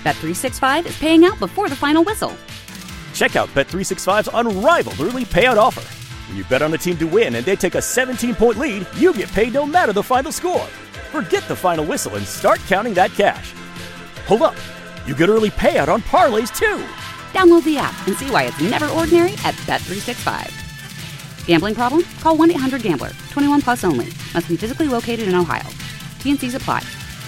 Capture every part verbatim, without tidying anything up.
Bet three sixty-five is paying out before the final whistle. Check out Bet three sixty-five's unrivaled early payout offer. When you bet on a team to win and they take a seventeen-point lead, you get paid no matter the final score. Forget the final whistle and start counting that cash. Hold up. You get early payout on parlays, too. Download the app and see why it's never ordinary at Bet three sixty-five. Gambling problem? Call one eight hundred gambler. twenty-one plus only. Must be physically located in Ohio. T N Cs apply.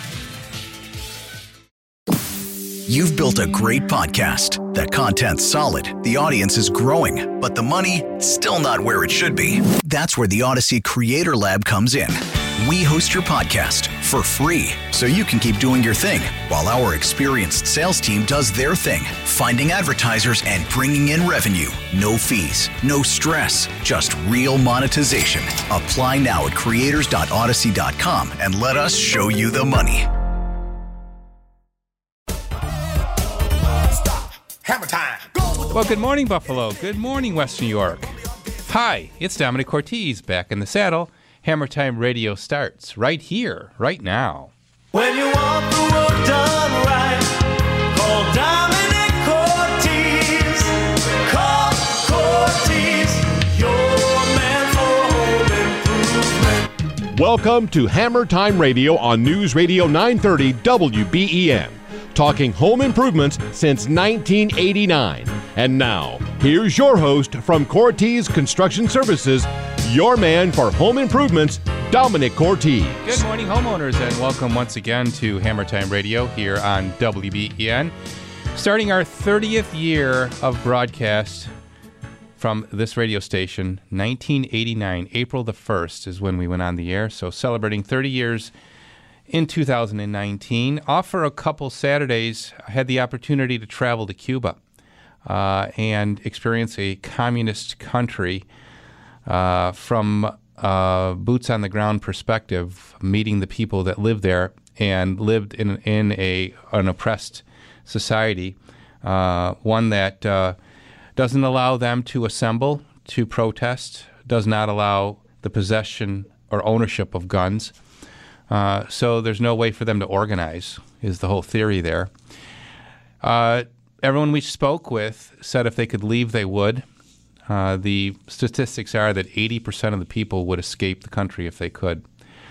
You've built a great podcast. That content's solid. The audience is growing. But the money, still not where it should be. That's where the Odyssey Creator Lab comes in. We host your podcast for free, so you can keep doing your thing while our experienced sales team does their thing, finding advertisers and bringing in revenue. No fees, no stress, just real monetization. Apply now at creators dot odyssey dot com and let us show you the money. Hammer time. Well, good morning, Buffalo. Good morning, West New York. Hi, it's Dominic Cortez back in the saddle. Hammer Time Radio starts right here, right now. When you want the work done right, call Dominic Cortez. Call Cortez, your man for home improvement. Welcome to Hammer Time Radio on News Radio nine thirty W B E N. Talking home improvements since nineteen eighty-nine. And now, here's your host from Cortez Construction Services, your man for home improvements, Dominic Cortez. Good morning, homeowners, and welcome once again to Hammer Time Radio here on W B E N. Starting our thirtieth year of broadcast from this radio station, nineteen eighty-nine, April the first is when we went on the air, so celebrating thirty years in two thousand nineteen. Off for a couple Saturdays, I had the opportunity to travel to Cuba uh, and experience a communist country uh, from a boots-on-the-ground perspective, meeting the people that lived there and lived in, in a an oppressed society, uh, one that uh, doesn't allow them to assemble, to protest, does not allow the possession or ownership of guns. Uh, so there's no way for them to organize, is the whole theory there. Uh, everyone we spoke with said if they could leave, they would. Uh, the statistics are that eighty percent of the people would escape the country if they could.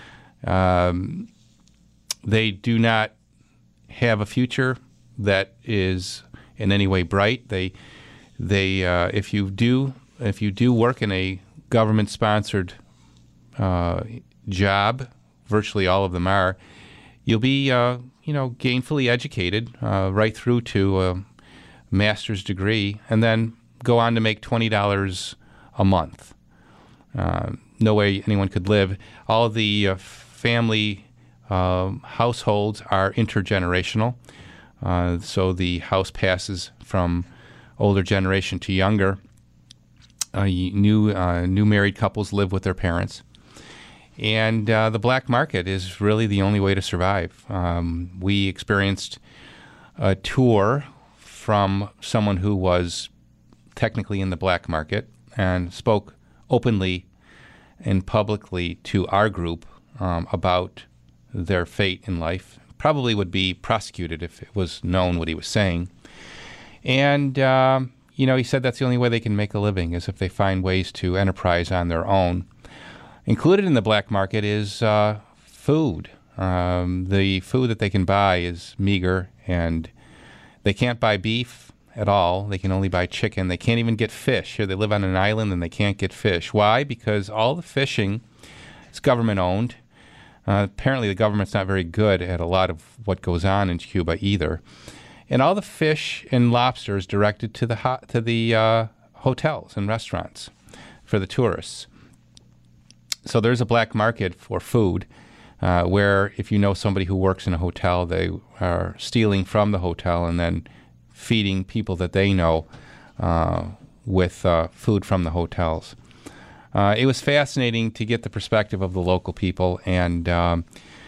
Um, they do not have a future that is in any way bright. They, they, uh, if you do, if you do work in a government-sponsored uh, job, virtually all of them are, you'll be, uh, you know, gainfully educated uh, right through to a master's degree, and then go on to make twenty dollars a month. Uh, no way anyone could live. All of the uh, family uh, households are intergenerational, uh, so the house passes from older generation to younger. Uh, new uh, new married couples live with their parents. And uh, the black market is really the only way to survive. Um, we experienced a tour from someone who was technically in the black market and spoke openly and publicly to our group um, about their fate in life. Probably would be prosecuted if it was known what he was saying. And, uh, you know, he said that's the only way they can make a living, is if they find ways to enterprise on their own. Included in the black market is uh, food. Um, the food that they can buy is meager, and they can't buy beef at all. They can only buy chicken. They can't even get fish. Here they live on an island and they can't get fish. Why? Because all the fishing is government-owned. Uh, apparently the government's not very good at a lot of what goes on in Cuba either. And all the fish and lobster is directed to the ho- to the uh, hotels and restaurants for the tourists. So there's a black market for food uh, where if you know somebody who works in a hotel, they are stealing from the hotel and then feeding people that they know uh, with uh, food from the hotels. Uh, it was fascinating to get the perspective of the local people and um,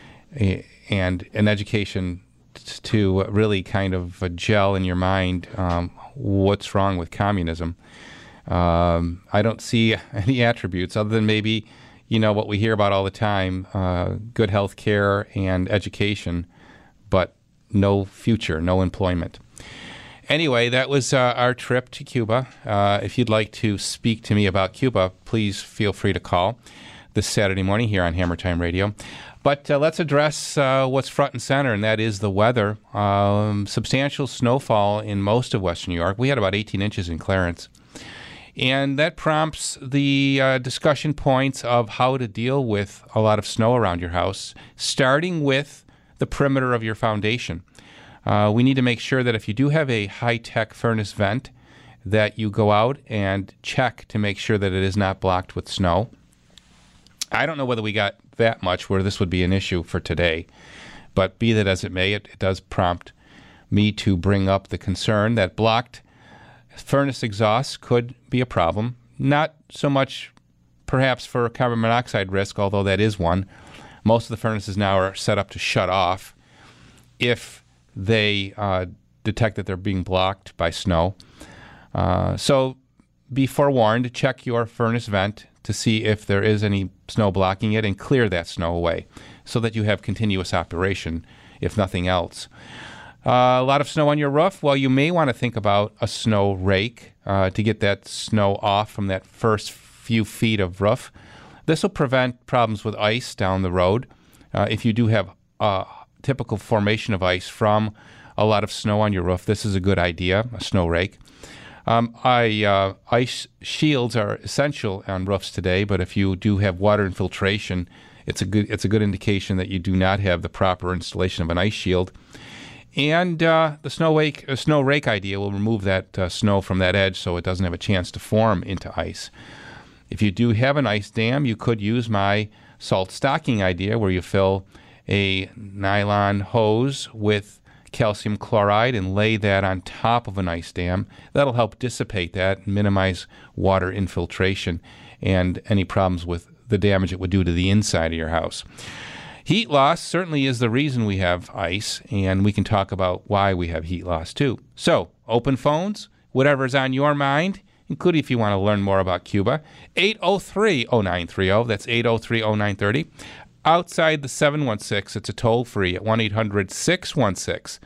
and an education t- to really kind of uh, gel in your mind um, what's wrong with communism. Um, I don't see any attributes other than maybe, you know, what we hear about all the time, uh, good health care and education, but no future, no employment. Anyway, that was uh, our trip to Cuba. Uh, if you'd like to speak to me about Cuba, please feel free to call this Saturday morning here on Hammer Time Radio. But uh, let's address uh, what's front and center, and that is the weather. Um, substantial snowfall in most of western New York. We had about eighteen inches in Clarence. And that prompts the uh, discussion points of how to deal with a lot of snow around your house, starting with the perimeter of your foundation. Uh, we need to make sure that if you do have a high-tech furnace vent, that you go out and check to make sure that it is not blocked with snow. I don't know whether we got that much where this would be an issue for today, but be that as it may, it, it does prompt me to bring up the concern that blocked furnace exhausts could be a problem. Not so much perhaps for carbon monoxide risk, although that is one. Most of the furnaces now are set up to shut off if they uh, detect that they're being blocked by snow. Uh, so be forewarned, check your furnace vent to see if there is any snow blocking it and clear that snow away so that you have continuous operation, if nothing else. Uh, a lot of snow on your roof. Well, you may want to think about a snow rake uh, to get that snow off from that first few feet of roof. This will prevent problems with ice down the road. Uh, if you do have a typical formation of ice from a lot of snow on your roof, this is a good idea, a snow rake. Um, I, uh, ice shields are essential on roofs today, but if you do have water infiltration, it's a good it's a good indication that you do not have the proper installation of an ice shield. And uh, the snow rake, uh, snow rake idea will remove that uh, snow from that edge so it doesn't have a chance to form into ice. If you do have an ice dam, you could use my salt stocking idea where you fill a nylon hose with calcium chloride and lay that on top of an ice dam. That'll help dissipate that, minimize water infiltration and any problems with the damage it would do to the inside of your house. Heat loss certainly is the reason we have ice, and we can talk about why we have heat loss too. So, open phones, whatever's on your mind, including if you want to learn more about Cuba, eight oh three oh nine three oh, that's eight oh three oh nine three oh. Outside the seven one six, it's a toll-free at one eight hundred six one six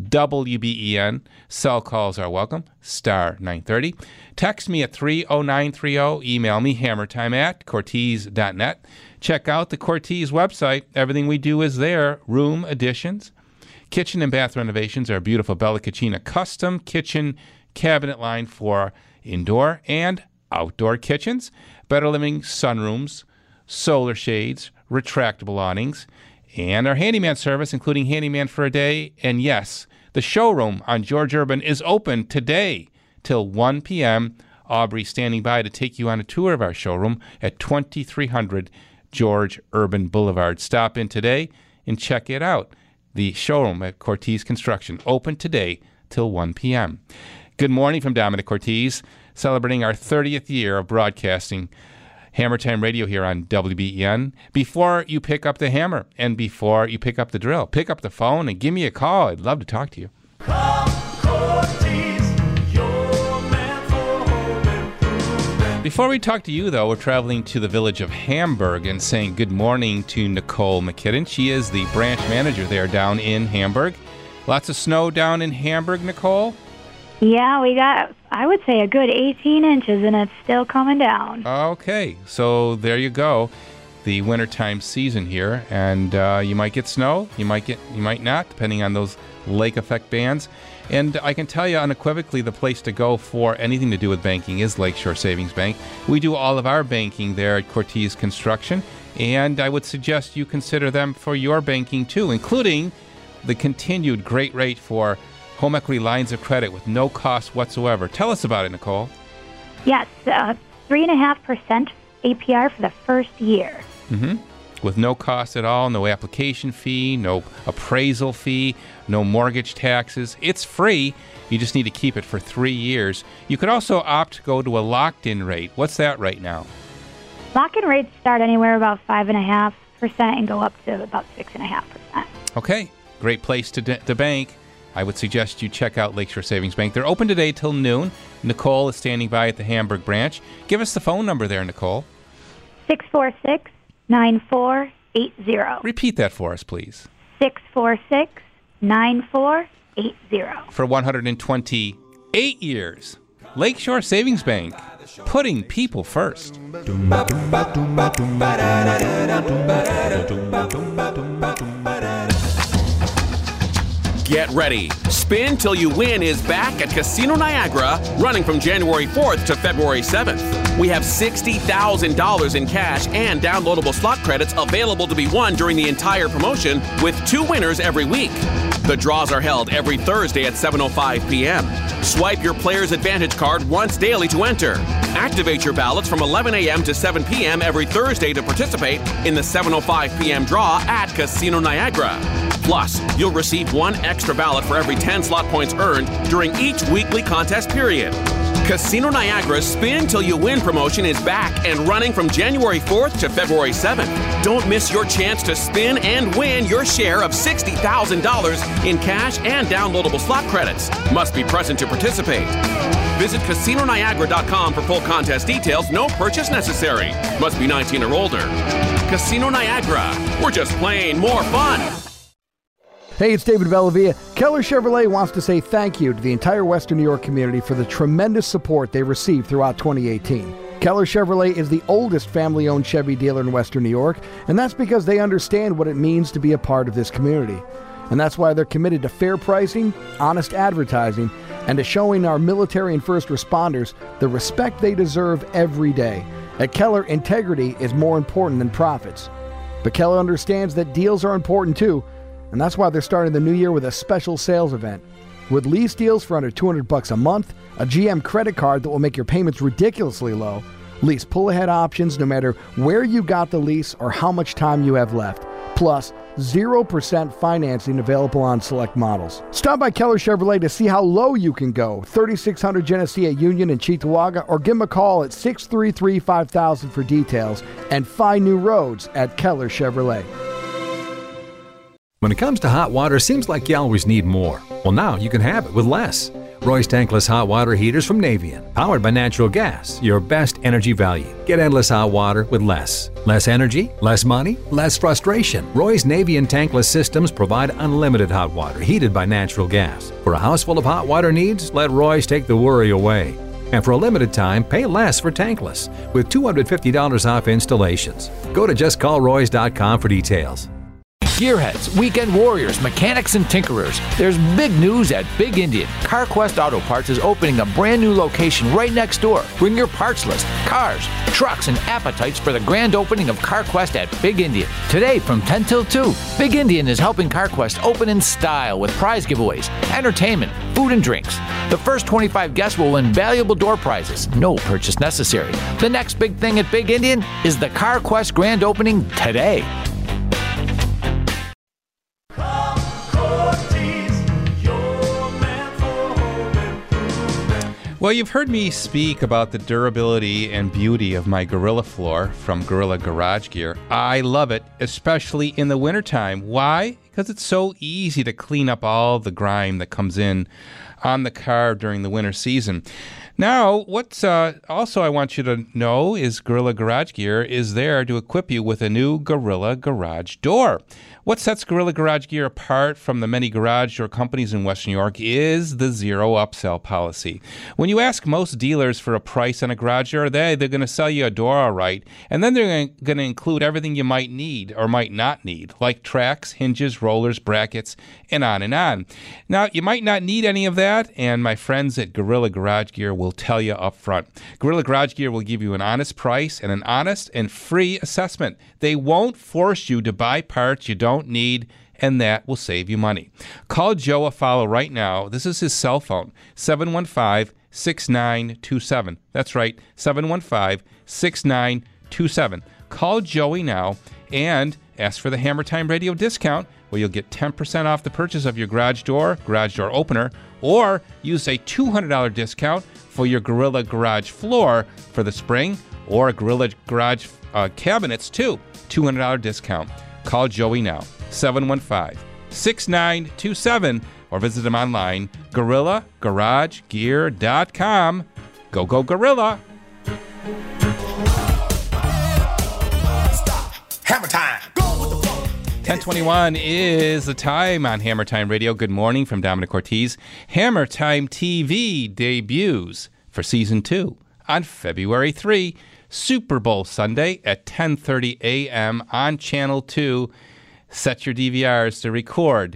W B E N. Cell calls are welcome, star nine thirty. Text me at three oh nine three oh. Email me, hammertime at cortez dot net. Check out the Cortez website. Everything we do is there. Room additions, kitchen and bath renovations, our beautiful Bella Cucina custom kitchen cabinet line for indoor and outdoor kitchens, better living sunrooms, solar shades, retractable awnings, and our handyman service, including handyman for a day. And yes, the showroom on George Urban is open today till one p.m. Aubrey standing by to take you on a tour of our showroom at twenty-three hundred George Urban Boulevard. Stop in today and check it out. The showroom at Cortez Construction, open today till one p.m. Good morning from Dominic Cortez, celebrating our thirtieth year of broadcasting Hammer Time Radio here on W B E N. Before you pick up the hammer and before you pick up the drill, pick up the phone and give me a call. I'd love to talk to you. Call Cortez, your man for home improvement. Before we talk to you, though, we're traveling to the village of Hamburg and saying good morning to Nicole McKidden. She is the branch manager there down in Hamburg. Lots of snow down in Hamburg, Nicole? Yeah, we got, I would say, a good eighteen inches, and it's still coming down. Okay, so there you go. The wintertime season here, and uh, you might get snow, you might get, you might not, depending on those lake effect bands. And I can tell you unequivocally, the place to go for anything to do with banking is Lakeshore Savings Bank. We do all of our banking there at Cortez Construction, and I would suggest you consider them for your banking too, including the continued great rate for home equity lines of credit with no cost whatsoever. Tell us about it, Nicole. Yes, uh, three point five percent A P R for the first year. Mm-hmm. With no cost at all, no application fee, no appraisal fee, no mortgage taxes. It's free. You just need to keep it for three years. You could also opt to go to a locked-in rate. What's that right now? Lock-in rates start anywhere about five point five percent and go up to about six point five percent. Okay, great place to, d- to bank. I would suggest you check out Lakeshore Savings Bank. They're open today till noon. Nicole is standing by at the Hamburg branch. Give us the phone number there, Nicole. six four six, nine four eight zero. Repeat that for us, please. six four six, nine four eight zero. For one hundred twenty-eight years, Lakeshore Savings Bank, putting people first. Get ready. Spin Till You Win is back at Casino Niagara, running from January fourth to February seventh. We have sixty thousand dollars in cash and downloadable slot credits available to be won during the entire promotion, with two winners every week. The draws are held every Thursday at seven oh five p.m. Swipe your Player's Advantage card once daily to enter. Activate your ballots from eleven a.m. to seven p.m. every Thursday to participate in the seven oh five p.m. draw at Casino Niagara. Plus, you'll receive one extra ballot for every ten slot points earned during each weekly contest period. Casino Niagara's Spin Till You Win promotion is back and running from January fourth to February seventh. Don't miss your chance to spin and win your share of sixty thousand dollars in cash and downloadable slot credits. Must be present to participate. Visit Casino Niagara dot com for full contest details. No purchase necessary. Must be nineteen or older. Casino Niagara. We're just playing more fun. Hey, it's David Bellavia. Keller Chevrolet wants to say thank you to the entire Western New York community for the tremendous support they received throughout twenty eighteen. Keller Chevrolet is the oldest family-owned Chevy dealer in Western New York, and that's because they understand what it means to be a part of this community. And that's why they're committed to fair pricing, honest advertising, and to showing our military and first responders the respect they deserve every day. At Keller, integrity is more important than profits. But Keller understands that deals are important too, and that's why they're starting the new year with a special sales event. With lease deals for under two hundred bucks a month, a G M credit card that will make your payments ridiculously low, lease pull-ahead options no matter where you got the lease or how much time you have left, plus zero percent financing available on select models. Stop by Keller Chevrolet to see how low you can go. thirty-six hundred Genesee at Union and Cheektowaga, or give them a call at six three three, five thousand for details, and find new roads at Keller Chevrolet. When it comes to hot water, seems like you always need more. Well, now you can have it with less. Roy's tankless hot water heaters from Navien, powered by natural gas, your best energy value. Get endless hot water with less. Less energy, less money, less frustration. Roy's Navien tankless systems provide unlimited hot water heated by natural gas. For a house full of hot water needs, let Roy's take the worry away. And for a limited time, pay less for tankless with two hundred fifty dollars off installations. Go to just call roys dot com for details. Gearheads, weekend warriors, mechanics, and tinkerers. There's big news at Big Indian. CarQuest Auto Parts is opening a brand new location right next door. Bring your parts list, cars, trucks, and appetites for the grand opening of CarQuest at Big Indian. Today from ten till two, Big Indian is helping CarQuest open in style with prize giveaways, entertainment, food and drinks. The first twenty-five guests will win valuable door prizes. No purchase necessary. The next big thing at Big Indian is the CarQuest grand opening today. Well, you've heard me speak about the durability and beauty of my Gorilla floor from Gorilla Garage Gear. I love it, especially in the wintertime. Why? Because it's so easy to clean up all the grime that comes in on the car during the winter season. Now, what's uh, also I want you to know is Gorilla Garage Gear is there to equip you with a new Gorilla Garage door. What sets Gorilla Garage Gear apart from the many garage door companies in Western New York is the zero upsell policy. When you ask most dealers for a price on a garage door, they, they're going to sell you a door all right, and then they're going to include everything you might need or might not need, like tracks, hinges, rollers, brackets, and on and on. Now, you might not need any of that, and my friends at Gorilla Garage Gear will tell you up front. Gorilla Garage Gear will give you an honest price and an honest and free assessment. They won't force you to buy parts you don't need, and that will save you money. Call Joe Afalo right now. This is his cell phone, seven one five, six nine two seven. That's right, seven one five, six nine two seven. Call Joey now and ask for the Hammer Time Radio discount, where you'll get ten percent off the purchase of your garage door, garage door opener, or use a two hundred dollars discount for your Gorilla Garage floor for the spring, or Gorilla Garage uh, cabinets too. two hundred dollars discount. Call Joey now, seven one five, six nine two seven, or visit him online, gorilla garage gear dot com. Go, go, Gorilla! Hammer time! ten twenty-one is the time on Hammer Time Radio. Good morning from Dominic Ortiz. Hammer Time T V debuts for Season two on February third, Super Bowl Sunday at ten thirty a.m. on Channel two. Set your D V Rs to record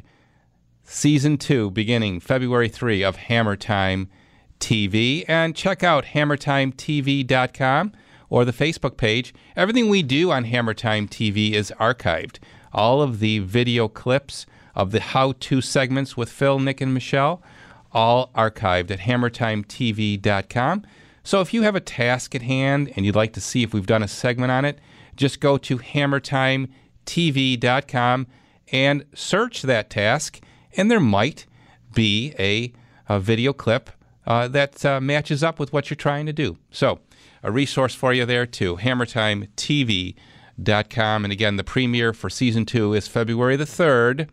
Season two beginning February third of Hammer Time T V. And check out hammer time t v dot com or the Facebook page. Everything we do on Hammer Time T V is archived. All of the video clips of the how-to segments with Phil, Nick, and Michelle, all archived at hammer time t v dot com. So if you have a task at hand and you'd like to see if we've done a segment on it, just go to hammer time t v dot com and search that task, and there might be a, a video clip uh, that uh, matches up with what you're trying to do. So a resource for you there too, hammer time t v dot com. And again, the premiere for Season two is February the third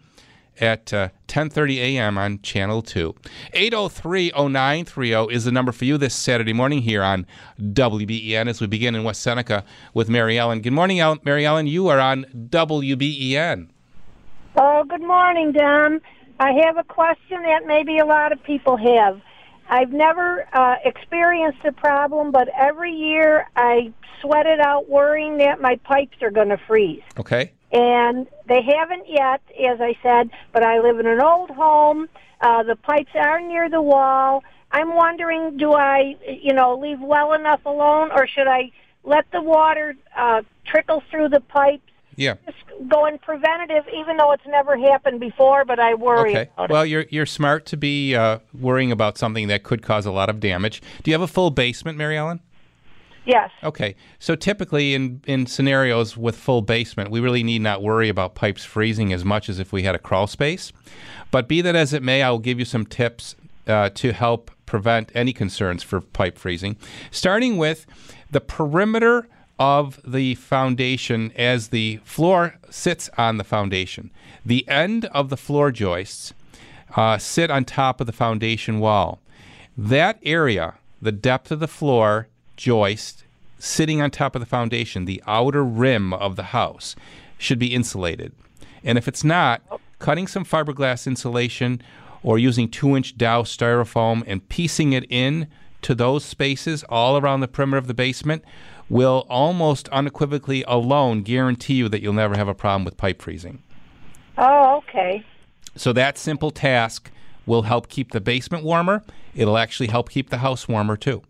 at uh, ten thirty a.m. on Channel two. eight oh three oh nine three oh is the number for you this Saturday morning here on W B E N as we begin in West Seneca with Mary Ellen. Good morning, El- Mary Ellen. You are on W B E N. Oh, good morning, Dom. I have a question that maybe a lot of people have. I've never uh, experienced a problem, but every year I sweat it out worrying that my pipes are going to freeze. Okay. And they haven't yet, as I said, but I live in an old home. Uh, the pipes are near the wall. I'm wondering, do I, you know, leave well enough alone, or should I let the water uh, trickle through the pipes? Yeah. Just going preventative, even though it's never happened before, but I worry Okay. about Well, it. you're you're smart to be uh, worrying about something that could cause a lot of damage. Do you have a full basement, Mary Ellen? Yes. Okay. So typically in, in scenarios with full basement, we really need not worry about pipes freezing as much as if we had a crawl space. But be that as it may, I will give you some tips uh, to help prevent any concerns for pipe freezing. Starting with the perimeter of the foundation as the floor sits on the foundation. The end of the floor joists uh, sit on top of the foundation wall. That area, the depth of the floor joist sitting on top of the foundation, the outer rim of the house, should be insulated. And if it's not, cutting some fiberglass insulation or using two-inch Dow styrofoam and piecing it in to those spaces all around the perimeter of the basement will almost unequivocally alone guarantee you that you'll never have a problem with pipe freezing. Oh, okay. So that simple task will help keep the basement warmer. It'll actually help keep the house warmer too.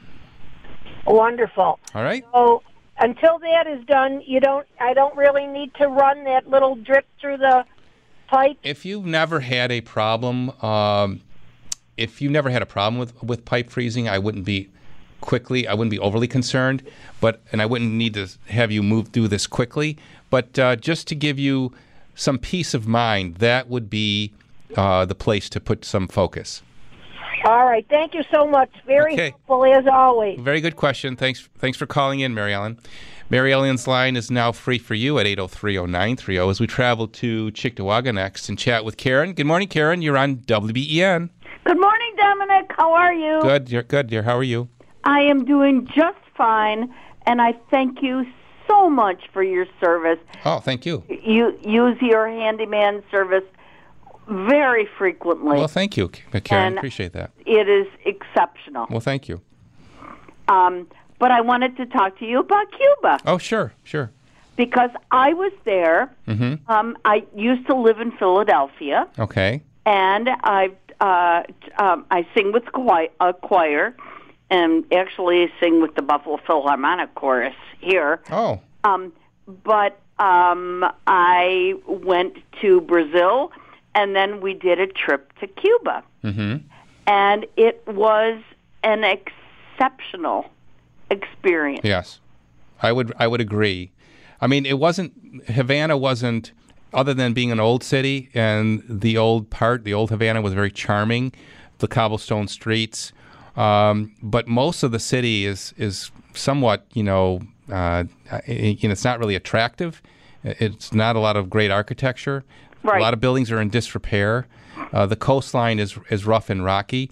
Wonderful. All right. So until that is done, you don't. I don't really need to run that little drip through the pipe. If you've never had a problem, um, if you've never had a problem with, with pipe freezing, I wouldn't be quickly. I wouldn't be overly concerned, but and I wouldn't need to have you move through this quickly. But uh, just to give you some peace of mind, that would be uh, the place to put some focus. All right. Thank you so much. Very Okay. helpful as always. Very good question. Thanks. Thanks for calling in, Mary Ellen. Mary Ellen's line is now free for you at eight oh three oh nine three oh as we travel to Cheektowaga next and chat with Karen. Good morning, Karen. You're on W B E N. Good morning, Dominic. How are you? Good. You're good, dear. How are you? I am doing just fine, and I thank you so much for your service. Oh, thank you. You use your handyman service very frequently. Well, thank you, Karen. And Appreciate that. It is exceptional. Well, thank you. Um, but I wanted to talk to you about Cuba Oh, sure, sure. because I was there. Mm-hmm. Um, I used to live in Philadelphia, Okay. and I uh, t- um, I sing with choi- a choir, and actually sing with the Buffalo Philharmonic Chorus here. Oh. Um, but um, I went to Brazil, and then we did a trip to Cuba. Mm-hmm. And it was an exceptional experience. Yes, I would. I would agree. I mean, it wasn't Havana. Wasn't other than being an old city, and the old part, the old Havana was very charming, the cobblestone streets. Um, but most of the city is is somewhat, you know, uh, you know, it's not really attractive. It's not a lot of great architecture. Right. A lot of buildings are in disrepair. Uh, the coastline is is rough and rocky.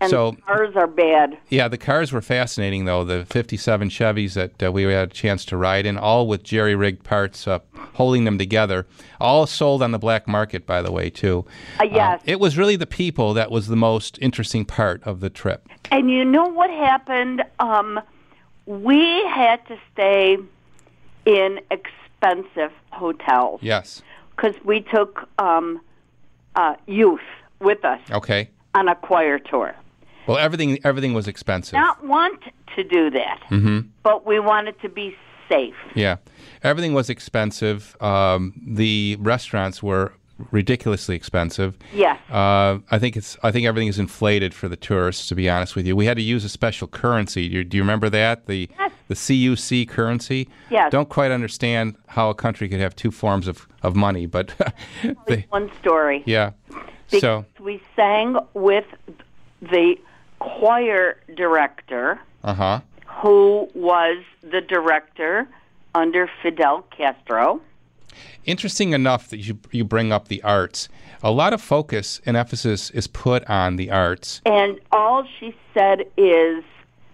And so, the cars are bad. Yeah, the cars were fascinating, though. The fifty-seven Chevys that uh, we had a chance to ride in, all with jerry-rigged parts uh, holding them together, all sold on the black market, by the way, too. Uh, yes. Uh, it was really the people that was the most interesting part of the trip. And you know what happened? Um, we had to stay in expensive hotels. Yes. Because we took um, uh, youth with us Okay. on a choir tour. Well, everything everything was expensive. Not want to do that, Mm-hmm. but we wanted to be safe. Yeah. Everything was expensive. Um, the restaurants were ridiculously expensive. Yes. Uh, I think it's. I think everything is inflated for the tourists. To be honest with you, we had to use a special currency. Do you, do you remember that? The Yes. the C U C currency. Yes. Don't quite understand how a country could have two forms of, of money, but they, One story. yeah. Because So we sang with the choir director, uh huh. who was the director under Fidel Castro. Interesting enough that you you bring up the arts. A lot of focus and emphasis is put on the arts. And all she said is,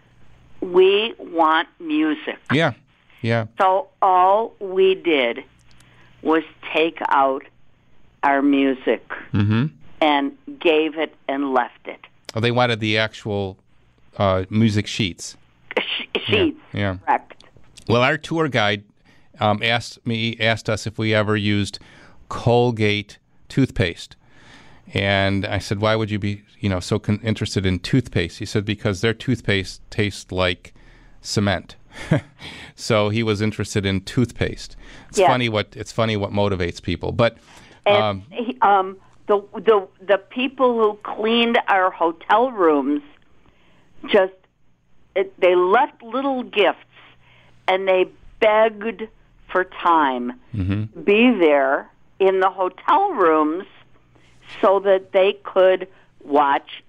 we want music. Yeah. Yeah. So all we did was take out our music Mm-hmm. and gave it and left it. Oh, they wanted the actual uh, music sheets. Sh- sheets, Yeah. yeah. correct. Well, our tour guide um, asked me, asked us if we ever used Colgate toothpaste, and I said, "Why would you be, you know, so con- interested in toothpaste?" He said, "Because their toothpaste tastes like cement." So he was interested in toothpaste. It's Yes. funny what it's funny what motivates people, but And um, he- um, the the the people who cleaned our hotel rooms just it, they left little gifts, and they begged for time mhm. to be there in the hotel rooms so that they could watch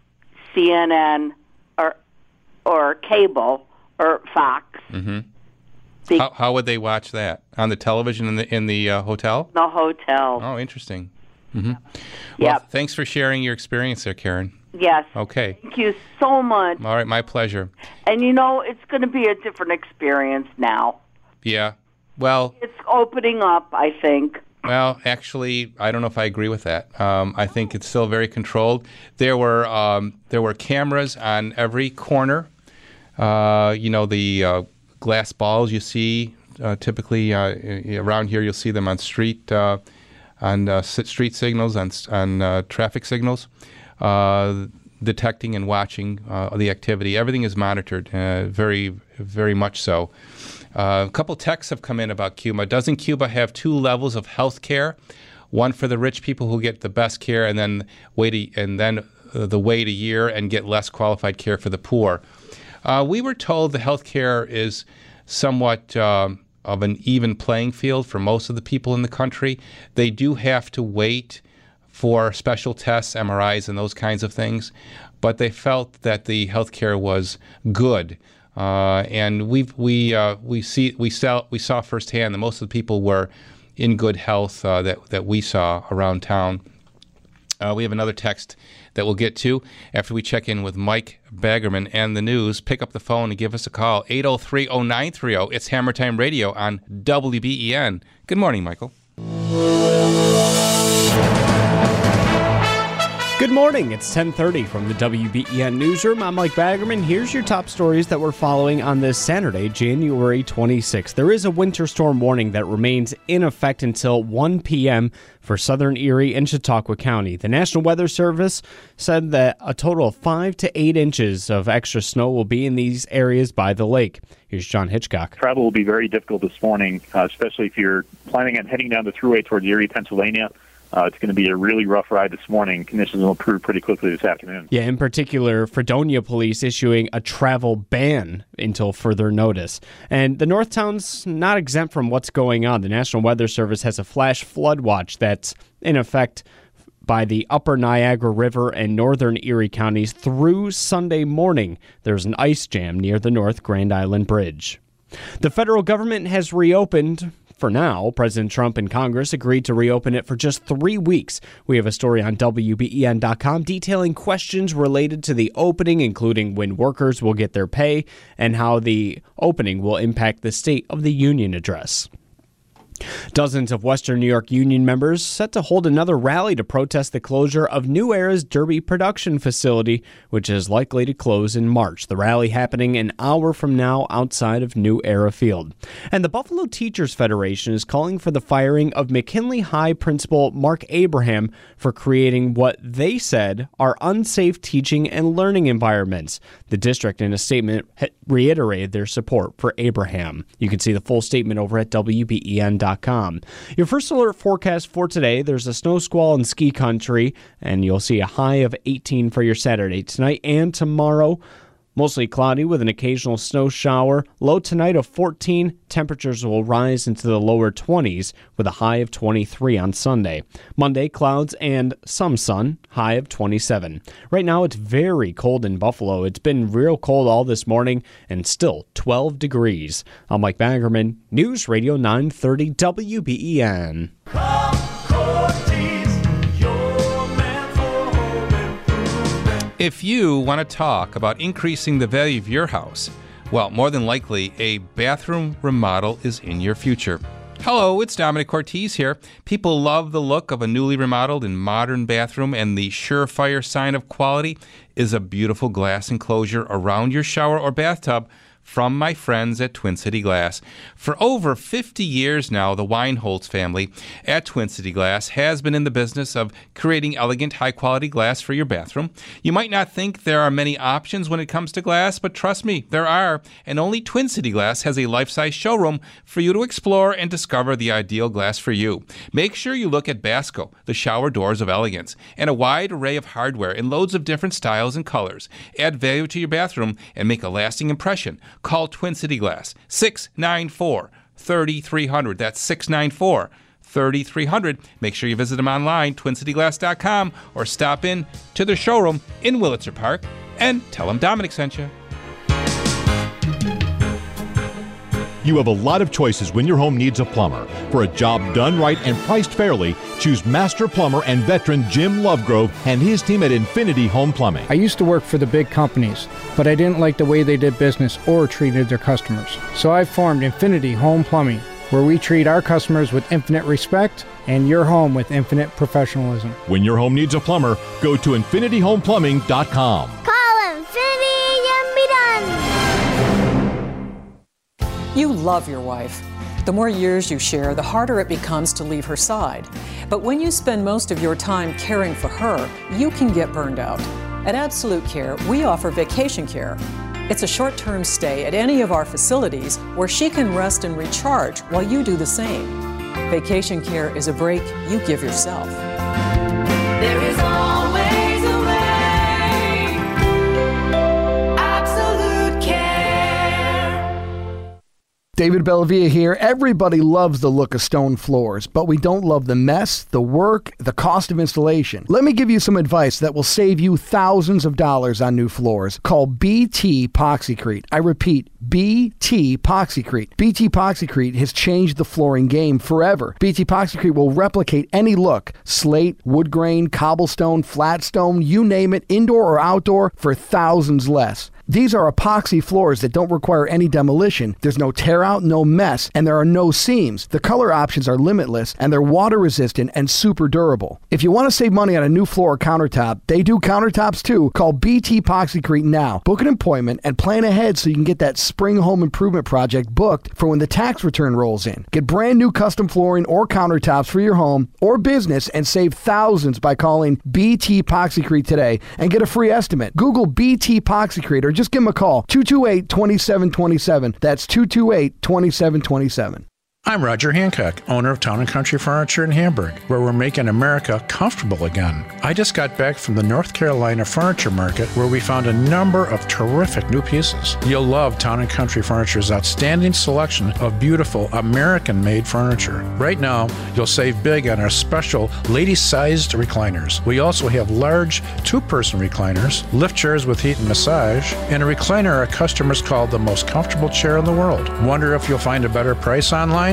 C N N or or cable or Fox. Mhm. The- how, how would they watch that on the television in the in the uh, hotel? The hotel. Oh, interesting. Mm-hmm. Well, Yep. thanks for sharing your experience there, Karen. Yes. Okay. Thank you so much. All right, my pleasure. And you know, it's going to be a different experience now. Yeah. Well, It's opening up, I think. well, actually, I don't know if I agree with that. Um, I think it's still very controlled. There were um, there were cameras on every corner. Uh, you know, the uh, glass balls you see uh, typically uh, i- around here. You'll see them on street uh, on uh, s- street signals, on s- on uh, traffic signals, uh, detecting and watching uh, the activity. Everything is monitored, uh, very very much so. Uh, a couple texts have come in about Cuba. Doesn't Cuba have two levels of health care? One for the rich people who get the best care, and then wait a, and then uh, the wait a year and get less qualified care for the poor. Uh, we were told the health care is somewhat um, of an even playing field for most of the people in the country. They do have to wait for special tests, M R Is, and those kinds of things, but they felt that the health care was good. Uh, and we we uh, we see we saw we saw firsthand that most of the people were in good health uh, that that we saw around town. Uh, we have another text that we'll get to after we check in with Mike Baggerman and the news. Pick up the phone and give us a call, eight oh three, oh nine three oh. It's Hammer Time Radio on W B E N. Good morning, Michael. Good morning. It's ten thirty from the W B E N Newsroom. I'm Mike Baggerman. Here's your top stories that we're following on this Saturday, January twenty-sixth. There is a winter storm warning that remains in effect until one p.m. for southern Erie and Chautauqua County. The National Weather Service said that a total of five to eight inches of extra snow will be in these areas by the lake. Here's John Hitchcock. Travel will be very difficult this morning, uh, especially if you're planning on heading down the thruway towards Erie, Pennsylvania. Uh, it's going to be a really rough ride this morning. Conditions will improve pretty quickly this afternoon. Yeah, in particular, Fredonia police issuing a travel ban until further notice. And the North Town's not exempt from what's going on. The National Weather Service has a flash flood watch that's in effect by the upper Niagara River and northern Erie counties through Sunday morning. There's an ice jam near the North Grand Island Bridge. The federal government has reopened For now, President Trump and Congress agreed to reopen it for just three weeks. We have a story on W B E N dot com detailing questions related to the opening, including when workers will get their pay and how the opening will impact the State of the Union address. Dozens of Western New York Union members set to hold another rally to protest the closure of New Era's Derby production facility, which is likely to close in March. The rally happening an hour from now outside of New Era Field. And the Buffalo Teachers Federation is calling for the firing of McKinley High principal Mark Abraham for creating what they said are unsafe teaching and learning environments. The district, in a statement, reiterated their support for Abraham. You can see the full statement over at W B E N dot com. Your first alert forecast for today, there's a snow squall in ski country, and you'll see a high of eighteen for your Saturday. Tonight and tomorrow, mostly cloudy with an occasional snow shower. Low tonight of fourteen. Temperatures will rise into the lower twenties with a high of twenty-three on Sunday. Monday, clouds and some sun, high of twenty-seven. Right now, it's very cold in Buffalo. It's been real cold all this morning and still twelve degrees. I'm Mike Baggerman, News Radio nine thirty W B E N. If you want to talk about increasing the value of your house, well, more than likely, a bathroom remodel is in your future. Hello, it's Dominic Cortez here. People love the look of a newly remodeled and modern bathroom, and the surefire sign of quality is a beautiful glass enclosure around your shower or bathtub from my friends at Twin City Glass. For over fifty years now, the Weinholz family at Twin City Glass has been in the business of creating elegant, high-quality glass for your bathroom. You might not think there are many options when it comes to glass, but trust me, there are, and only Twin City Glass has a life-size showroom for you to explore and discover the ideal glass for you. Make sure you look at Basco, the shower doors of elegance, and a wide array of hardware in loads of different styles and colors. Add value to your bathroom and make a lasting impression. Call Twin City Glass, six nine four, three three zero zero. That's six nine four, three three zero zero. Make sure you visit them online, twin city glass dot com, or stop in to their showroom in Willitzer Park and tell them Dominic sent you. You have a lot of choices when your home needs a plumber. For a job done right and priced fairly, choose master plumber and veteran Jim Lovegrove and his team at Infinity Home Plumbing. I used to work for the big companies, but I didn't like the way they did business or treated their customers. So I formed Infinity Home Plumbing, where we treat our customers with infinite respect and your home with infinite professionalism. When your home needs a plumber, go to infinity home plumbing dot com. Call Infinity and be done. You love your wife. The more years you share, the harder it becomes to leave her side. But when you spend most of your time caring for her, you can get burned out. At Absolute Care, we offer vacation care. It's a short-term stay at any of our facilities where she can rest and recharge while you do the same. Vacation care is a break you give yourself. There is always a way. Absolute Care. David Bellavia here. Everybody loves the look of stone floors, but we don't love the mess, the work, the cost of installation. Let me give you some advice that will save you thousands of dollars on new floors. Call B T Poxycrete. I repeat, B T Poxycrete. B T Poxycrete has changed the flooring game forever. B T Poxycrete will replicate any look, slate, wood grain, cobblestone, flat stone, you name it, indoor or outdoor, for thousands less. These are epoxy floors that don't require any demolition. There's no tear out, no mess, and there are no seams. The color options are limitless, and they're water resistant and super durable. If you want to save money on a new floor or countertop, they do countertops too. Call B T Poxycrete now. Book an appointment and plan ahead so you can get that spring home improvement project booked for when the tax return rolls in. Get brand new custom flooring or countertops for your home or business and save thousands by calling B T Poxycrete today and get a free estimate. Google B T Poxycrete or just give them a call, two two eight, two seven two seven. That's two two eight, two seven two seven. I'm Roger Hancock, owner of Town and Country Furniture in Hamburg, where we're making America comfortable again. I just got back from the North Carolina Furniture Market, where we found a number of terrific new pieces. You'll love Town and Country Furniture's outstanding selection of beautiful American-made furniture. Right now, you'll save big on our special lady-sized recliners. We also have large two-person recliners, lift chairs with heat and massage, and a recliner our customers call the most comfortable chair in the world. Wonder if you'll find a better price online?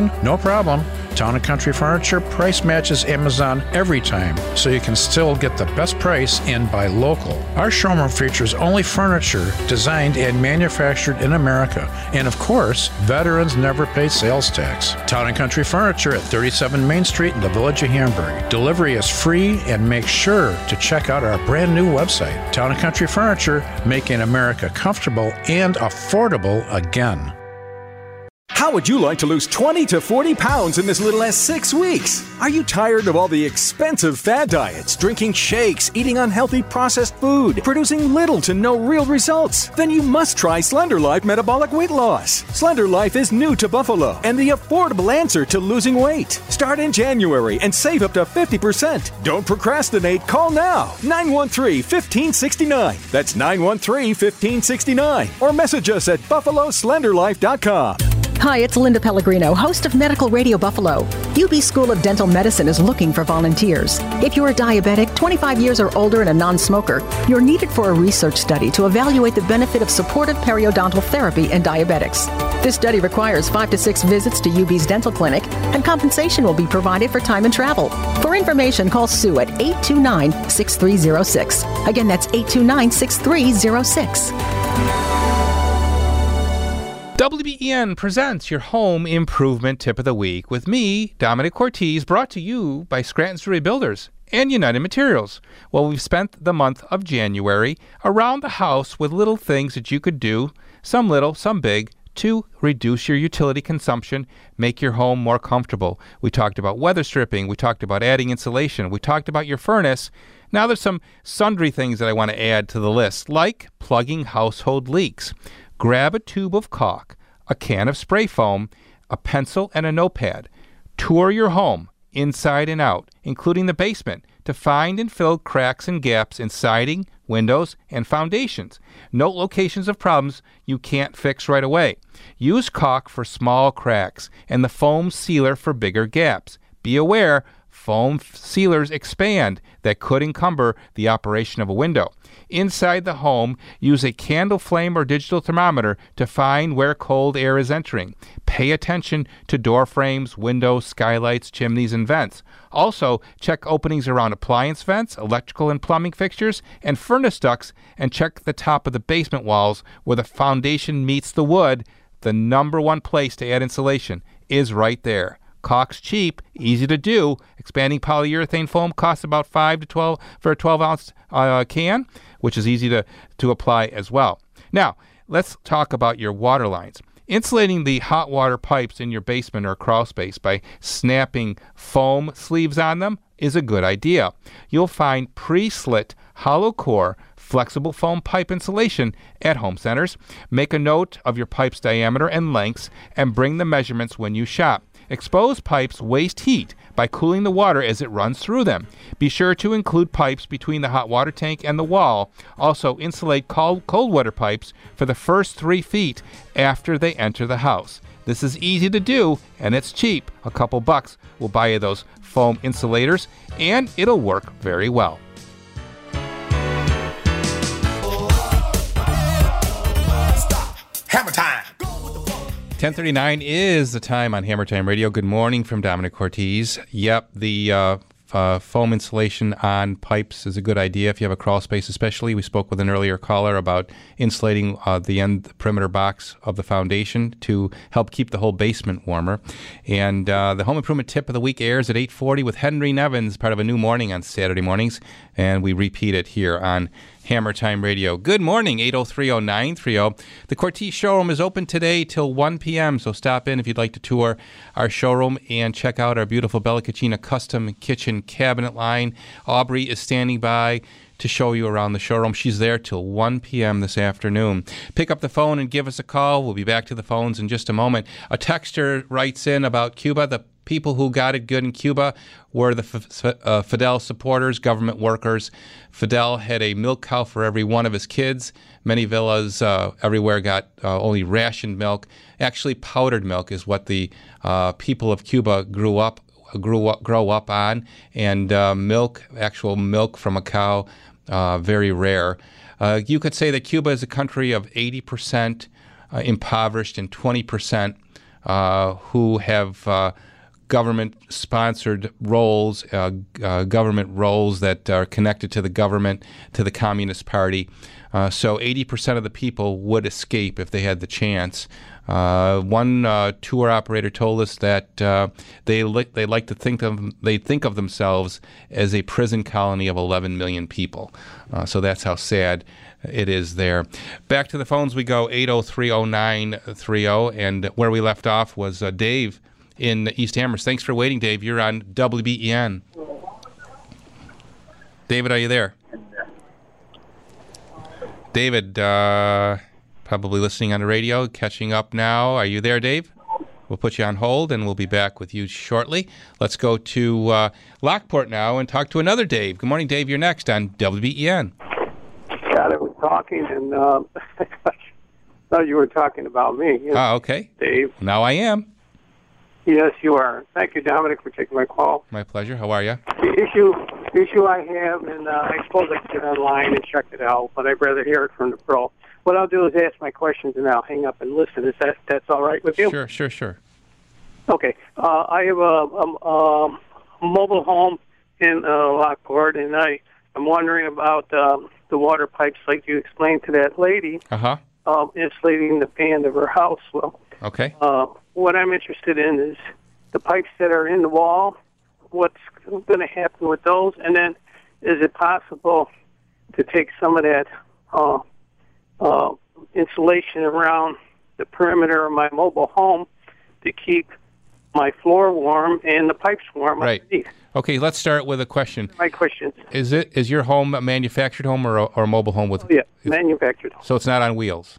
online? No problem. Town and Country Furniture price matches Amazon every time, so you can still get the best price and buy local. Our showroom features only furniture designed and manufactured in America. And of course, veterans never pay sales tax. Town and Country Furniture at thirty-seven Main Street in the Village of Hamburg. Delivery is free, and make sure to check out our brand new website. Town and Country Furniture, making America comfortable and affordable again. How would you like to lose twenty to forty pounds in as little as six weeks? Are you tired of all the expensive fad diets, drinking shakes, eating unhealthy processed food, producing little to no real results? Then you must try Slender Life Metabolic Weight Loss. Slender Life is new to Buffalo and the affordable answer to losing weight. Start in January and save up to fifty percent. Don't procrastinate. Call now. nine one three, one five six nine. That's nine one three, one five six nine. Or message us at buffalo slender life dot com. Hi, it's Linda Pellegrino, host of Medical Radio Buffalo. U B School of Dental Medicine is looking for volunteers. If you're a diabetic, twenty-five years or older, and a non-smoker, you're needed for a research study to evaluate the benefit of supportive periodontal therapy in diabetics. This study requires five to six visits to U B's dental clinic, and compensation will be provided for time and travel. For information, call Sue at eight two nine, six three zero six. Again, that's eight two nine, six three zero six. W B E N presents your home improvement tip of the week with me, Dominic Cortez, brought to you by Scranton Story Builders and United Materials. Well, we've spent the month of January around the house with little things that you could do, some little, some big, to reduce your utility consumption, make your home more comfortable. We talked about weather stripping. We talked about adding insulation. We talked about your furnace. Now there's some sundry things that I want to add to the list, like plugging household leaks. Grab a tube of caulk, a can of spray foam, a pencil, and a notepad. Tour your home, inside and out, including the basement, to find and fill cracks and gaps in siding, windows, and foundations. Note locations of problems you can't fix right away. Use caulk for small cracks and the foam sealer for bigger gaps. Be aware, foam sealers expand that could encumber the operation of a window. Inside the home, use a candle flame or digital thermometer to find where cold air is entering. Pay attention to door frames, windows, skylights, chimneys, and vents. Also, check openings around appliance vents, electrical and plumbing fixtures, and furnace ducts, and check the top of the basement walls where the foundation meets the wood. The number one place to add insulation is right there. Caulk's cheap, easy to do. Expanding polyurethane foam costs about five to twelve for a twelve ounce uh, can, which is easy to, to apply as well. Now, let's talk about your water lines. Insulating the hot water pipes in your basement or crawl space by snapping foam sleeves on them is a good idea. You'll find pre-slit, hollow core, flexible foam pipe insulation at home centers. Make a note of your pipe's diameter and lengths and bring the measurements when you shop. Exposed pipes waste heat by cooling the water as it runs through them. Be sure to include pipes between the hot water tank and the wall. Also, insulate cold, cold water pipes for the first three feet after they enter the house. This is easy to do, and it's cheap. A couple bucks will buy you those foam insulators, and it'll work very well. Hammer time! ten thirty-nine is the time on Hammer Time Radio. Good morning from Dominic Cortez. Yep, the uh, uh, foam insulation on pipes is a good idea if you have a crawl space especially. We spoke with an earlier caller about insulating uh, the end the perimeter box of the foundation to help keep the whole basement warmer. And uh, the Home Improvement Tip of the Week airs at eight forty with Henry Nevins, part of a new morning on Saturday mornings. And we repeat it here on Hammer Time Radio. Good morning, eight oh three oh nine three oh. The Cortez showroom is open today till one p.m., so stop in if you'd like to tour our showroom and check out our beautiful Bella Cucina custom kitchen cabinet line. Aubrey is standing by to show you around the showroom. She's there till one p.m. this afternoon. Pick up the phone and give us a call. We'll be back to the phones in just a moment. A texter writes in about Cuba. The people who got it good in Cuba were the F- uh, Fidel supporters, government workers. Fidel had a milk cow for every one of his kids. Many villas uh, everywhere got uh, only rationed milk. Actually, powdered milk is what the uh, people of Cuba grew up, grew up, grow up on, and uh, milk, actual milk from a cow, uh, very rare. Uh, you could say that Cuba is a country of eighty percent uh, impoverished and twenty percent uh, who have uh, government-sponsored roles, uh, uh, government roles that are connected to the government, to the Communist Party. Uh, so eighty percent of the people would escape if they had the chance. Uh, one uh, tour operator told us that uh, they li- they like to think of they think of themselves as a prison colony of eleven million people. Uh, so that's how sad it is there. Back to the phones we go, eight oh three oh nine three oh, and where we left off was uh, Dave in East Amherst. Thanks for waiting, Dave. You're on W B E N. David, are you there? David, uh, probably listening on the radio, catching up now. Are you there, Dave? We'll put you on hold, and we'll be back with you shortly. Let's go to uh, Lockport now and talk to another Dave. Good morning, Dave. You're next on W B E N. God, I was talking, and uh, I thought you were talking about me. Yes, Oh, okay. Dave. Now I am. Yes, you are. Thank you, Dominic, for taking my call. My pleasure. How are you? The issue, the issue I have, and uh, I suppose I could get online and check it out, but I'd rather hear it from the pro. What I'll do is ask my questions, and I'll hang up and listen. Is that that's all right with you? Sure, sure, sure. Okay. Uh, I have a, a, a mobile home in uh, Lockport, and I am wondering about um, the water pipes, like you explained to that lady, Uh-huh. um, insulating the pan of her house. Well, Okay. uh, what I'm interested in is the pipes that are in the wall. What's going to happen with those? And then, is it possible to take some of that uh, uh, insulation around the perimeter of my mobile home to keep my floor warm and the pipes warm Right. underneath? Okay, let's start with a question. My questions. Is it is your home a manufactured home or a, or a mobile home with? Oh, yeah, manufactured. So it's not on wheels.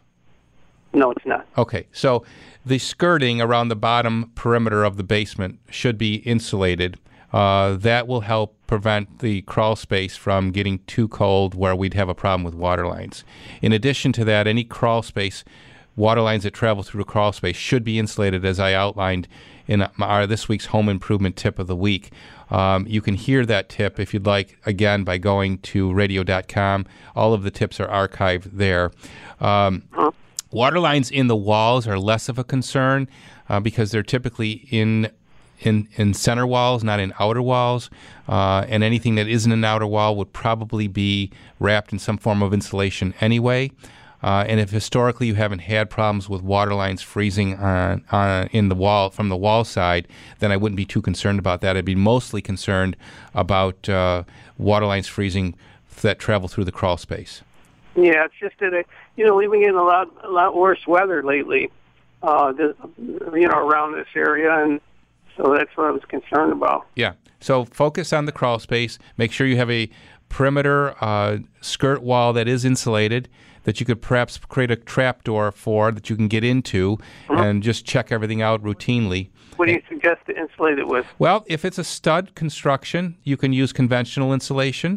No, it's not. Okay, so the skirting around the bottom perimeter of the basement should be insulated. Uh, that will help prevent the crawl space from getting too cold where we'd have a problem with water lines. In addition to that, any crawl space, water lines that travel through the crawl space should be insulated, as I outlined in our this week's home improvement tip of the week. Um, you can hear that tip, if you'd like, again, by going to radio dot com. All of the tips are archived there. Um, water lines in the walls are less of a concern uh, because they're typically in in in center walls, not in outer walls. Uh, and anything that isn't an outer wall would probably be wrapped in some form of insulation anyway. Uh, and if historically you haven't had problems with water lines freezing on, on, in the wall from the wall side, then I wouldn't be too concerned about that. I'd be mostly concerned about uh, water lines freezing that travel through the crawl space. Yeah, it's just that, uh, you know, we've been getting a lot, a lot worse weather lately, uh, this, you know, around this area, and so that's what I was concerned about. Yeah. So focus on the crawl space. Make sure you have a perimeter uh, skirt wall that is insulated, that you could perhaps create a trap door for that you can get into, Mhm. and just check everything out routinely. What do you suggest to insulate it with? Well, if it's a stud construction, you can use conventional insulation,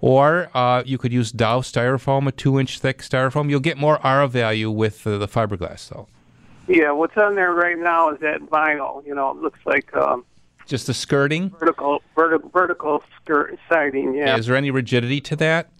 or uh, you could use Dow styrofoam, a two-inch thick styrofoam. You'll get more R value with uh, the fiberglass, though. Yeah, what's on there right now is that vinyl. You know, it looks like um, Just the skirting. vertical, vertical, vertical skirt siding. Yeah. Is there any rigidity to that?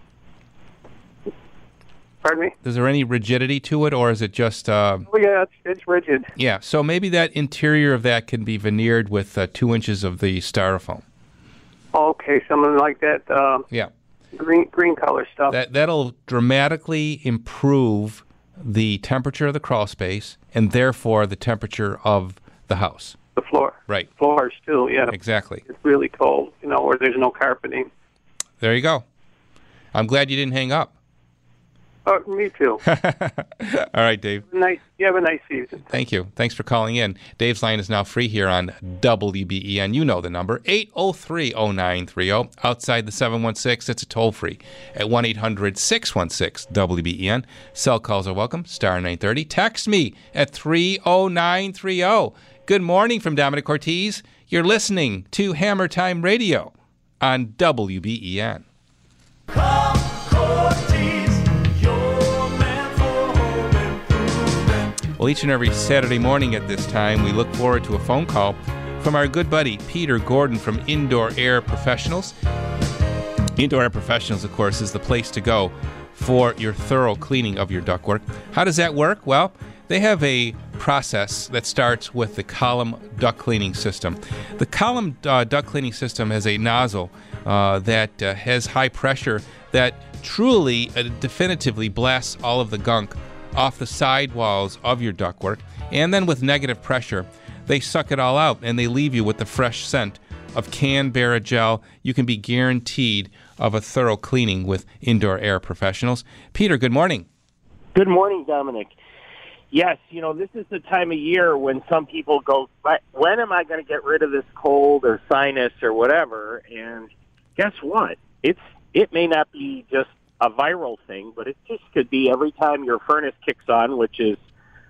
Pardon me? Is there any rigidity to it, or is it just... Uh, Oh yeah, it's, it's rigid. yeah, so maybe that interior of that can be veneered with uh, two inches of the styrofoam. Okay, something like that. Uh, Yeah. green, green color stuff. That, that'll dramatically improve the temperature of the crawl space and therefore the temperature of the house. The floor. Right. Floors too. Yeah. Exactly. It's really cold. You know, where there's no carpeting. There you go. I'm glad you didn't hang up. Oh, me too. All right, Dave. Nice. You have a nice season. Thank you. Thanks for calling in. Dave's line is now free here on W B E N. You know the number, eight oh three oh nine three oh. Outside the seven one six, it's a toll-free at one eight hundred six one six W B E N. Cell calls are welcome, star nine thirty. Text me at three oh nine three oh. Good morning from Dominic Ortiz. You're listening to Hammer Time Radio on W B E N. Well, each and every Saturday morning at this time, we look forward to a phone call from our good buddy, Peter Gordon from Indoor Air Professionals. Indoor Air Professionals, of course, is the place to go for your thorough cleaning of your ductwork. How does that work? Well, they have a process that starts with the column duct cleaning system. The column uh, duct cleaning system has a nozzle uh, that uh, has high pressure that truly, uh, definitively blasts all of the gunk off the side walls of your ductwork. And then with negative pressure, they suck it all out and they leave you with the fresh scent of Canberra gel. You can be guaranteed of a thorough cleaning with Indoor Air Professionals. Peter, good morning. Good morning, Dominic. Yes, you know, this is the time of year when some people go, when am I going to get rid of this cold or sinus or whatever? And guess what? It's It may not be just a viral thing, but it just could be every time your furnace kicks on, which is,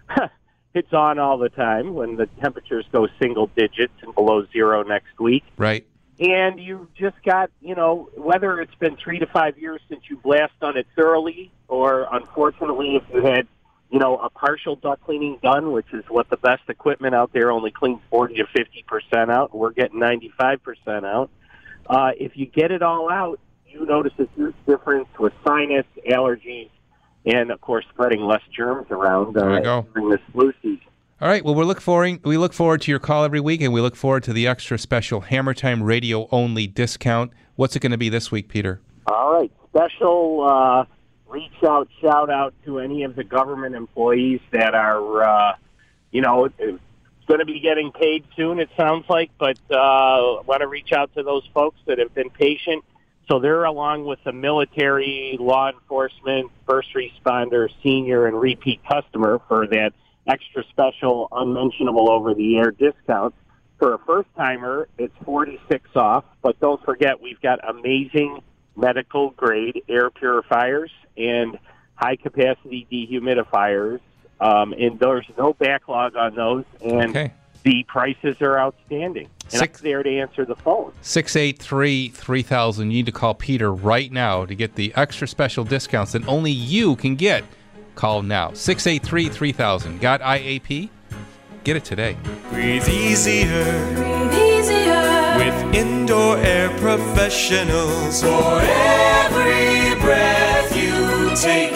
it's on all the time when the temperatures go single digits and below zero next week. Right. And you've just got, you know, whether it's been three to five years since you blast on it thoroughly, or unfortunately if you had, you know, a partial duct cleaning done, which is what the best equipment out there only cleans forty to fifty percent out, and we're getting ninety-five percent out. Uh, if you get it all out, you notice a huge difference with sinus, allergies, and, of course, spreading less germs around uh, There we go. during this flu season. All right. Well, we're look forward, we look forward to your call every week, and we look forward to the extra special Hammer Time Radio only discount. What's it going to be this week, Peter? All right. Special uh, reach out, shout out to any of the government employees that are, uh, you know, going to be getting paid soon, it sounds like, but uh, want to reach out to those folks that have been patient. So they're along with the military, law enforcement, first responder, senior, and repeat customer for that extra special unmentionable over-the-air discount. For a first-timer, it's forty-six off, but don't forget we've got amazing medical-grade air purifiers and high-capacity dehumidifiers, um, and there's no backlog on those, and Okay. the prices are outstanding. And Six- I'm there to answer the phone. six eight three, three thousand. You need to call Peter right now to get the extra special discounts that only you can get. Call now. six eight three, three thousand. Got I A P? Get it today. Breathe easier. Breathe easier. With Indoor Air Professionals. For every breath you take.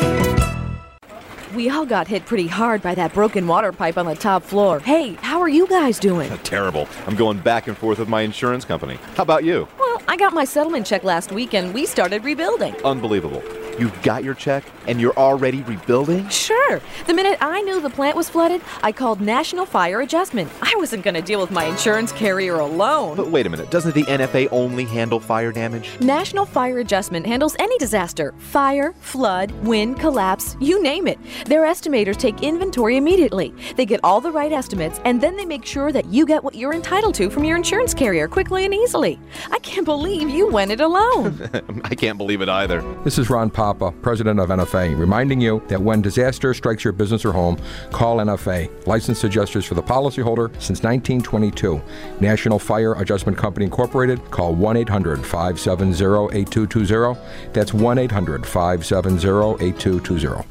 We all got hit pretty hard by that broken water pipe on the top floor. Hey, how are you guys doing? Terrible. I'm going back and forth with my insurance company. How about you? Well, I got my settlement check last week and we started rebuilding. Unbelievable. You got your check and you're already rebuilding? Sure. The minute I knew the plant was flooded, I called National Fire Adjustment. I wasn't going to deal with my insurance carrier alone. But wait a minute, doesn't the N F A only handle fire damage? National Fire Adjustment handles any disaster. Fire, flood, wind, collapse, you name it. Their estimators take inventory immediately. They get all the right estimates, and then they make sure that you get what you're entitled to from your insurance carrier quickly and easily. I can't believe you went it alone. I can't believe it either. This is Ron Papa, president of N F A, reminding you that when disaster strikes your business or home, call N F A. Licensed adjusters for the policyholder since nineteen twenty-two. National Fire Adjustment Company Incorporated. Call one eight hundred, five seven zero, eight two two zero. That's one eight hundred, five seven zero, eight two two zero.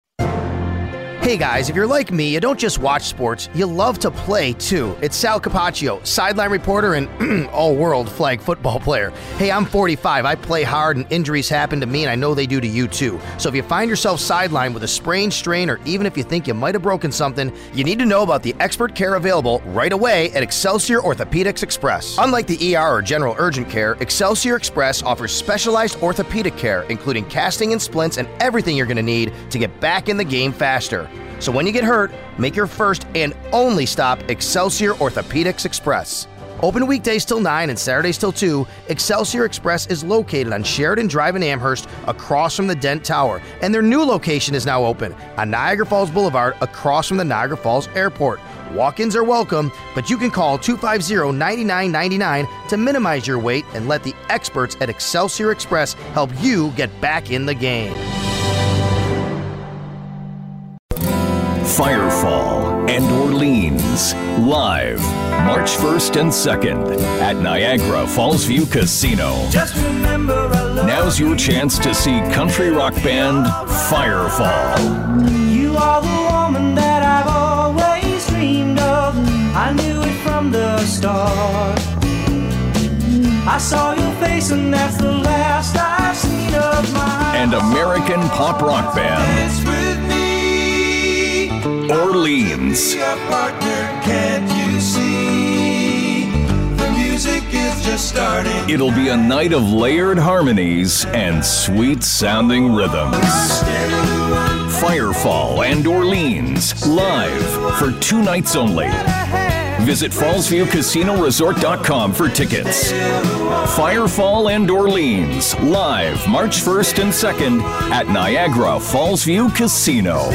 Hey guys, if you're like me, you don't just watch sports, you love to play too. It's Sal Capaccio, sideline reporter and all-world flag football player. Hey, I'm forty-five. I play hard and injuries happen to me and I know they do to you too. So if you find yourself sidelined with a sprain, strain, or even if you think you might have broken something, you need to know about the expert care available right away at Excelsior Orthopedics Express. Unlike the E R or general urgent care, Excelsior Express offers specialized orthopedic care, including casting and splints and everything you're going to need to get back in the game faster. So when you get hurt, make your first and only stop Excelsior Orthopedics Express. Open weekdays till nine and Saturdays till two, Excelsior Express is located on Sheridan Drive in Amherst across from the Dent Tower. And their new location is now open on Niagara Falls Boulevard across from the Niagara Falls Airport. Walk-ins are welcome, but you can call two five zero, nine nine nine nine to minimize your wait and let the experts at Excelsior Express help you get back in the game. Firefall and Orleans, live March first and second at Niagara Falls View Casino. Just remember I love Now's your chance to see country rock band Firefall. you are the woman that I've always dreamed of. I knew it from the start. I saw your face and that's the last I've seen of my And American pop rock band Dance with me. Orleans. Can't you see? The music is just starting. It'll be a night of layered harmonies and sweet-sounding rhythms. Firefall and Orleans, live for two nights only. Visit Fallsview Casino Resort dot com for tickets. Firefall and Orleans, live March first and second at Niagara Fallsview Casino.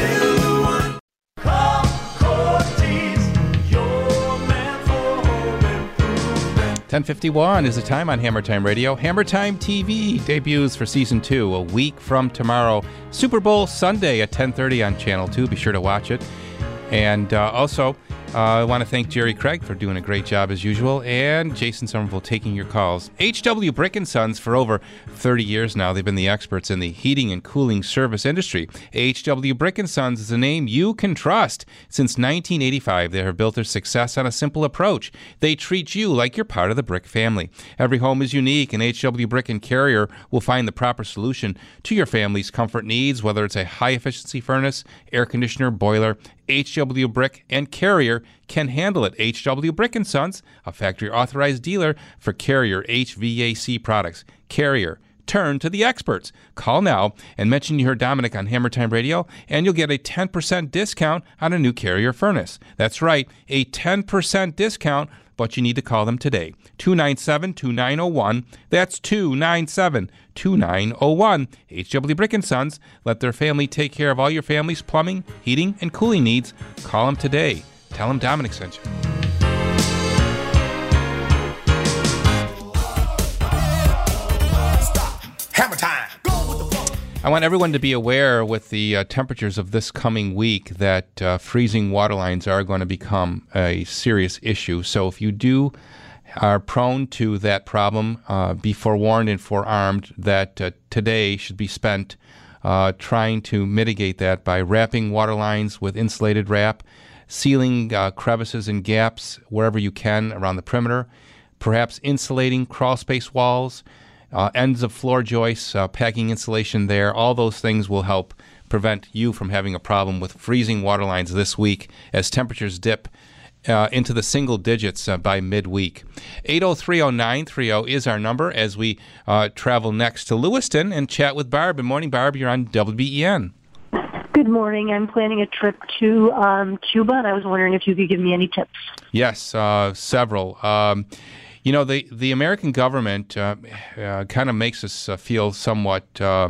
ten fifty-one is the time on Hammer Time Radio. Hammer Time T V debuts for Season two a week from tomorrow. Super Bowl Sunday at ten thirty on Channel two. Be sure to watch it. And uh, also, uh, I want to thank Jerry Craig for doing a great job as usual, and Jason Somerville taking your calls. H W Brick and Sons, for over thirty years now, they've been the experts in the heating and cooling service industry. H W Brick and Sons is a name you can trust. Since nineteen eighty-five, they have built their success on a simple approach. They treat you like you're part of the Brick family. Every home is unique, and H W Brick and Carrier will find the proper solution to your family's comfort needs, whether it's a high-efficiency furnace, air conditioner, boiler. H W Brick and Carrier can handle it. H W Brick and Sons, a factory-authorized dealer for Carrier H V A C products. Carrier, turn to the experts. Call now and mention you heard Dominic on Hammer Time Radio, and you'll get a ten percent discount on a new Carrier furnace. That's right, a ten percent discount, but you need to call them today. two nine seven, two nine zero one. That's two nine seven, two nine zero one. H W Brick and Sons. Let their family take care of all your family's plumbing, heating, and cooling needs. Call them today. Tell them Dominic sent you. Hammer time. I want everyone to be aware with the uh, temperatures of this coming week that uh, freezing water lines are going to become a serious issue. So if you do are prone to that problem, uh, be forewarned and forearmed that uh, today should be spent uh, trying to mitigate that by wrapping water lines with insulated wrap, sealing uh, crevices and gaps wherever you can around the perimeter, perhaps insulating crawl space walls, Uh, ends of floor joists, uh, packing insulation there. All those things will help prevent you from having a problem with freezing water lines this week as temperatures dip uh, into the single digits uh, by midweek. eight oh three oh nine three oh is our number as we uh, travel next to Lewiston and chat with Barb. Good morning, Barb. You're on W B E N. Good morning. I'm planning a trip to um, Cuba, and I was wondering if you could give me any tips. Yes, uh, several. Um, You know, the, the American government uh, uh, kind of makes us uh, feel somewhat, uh,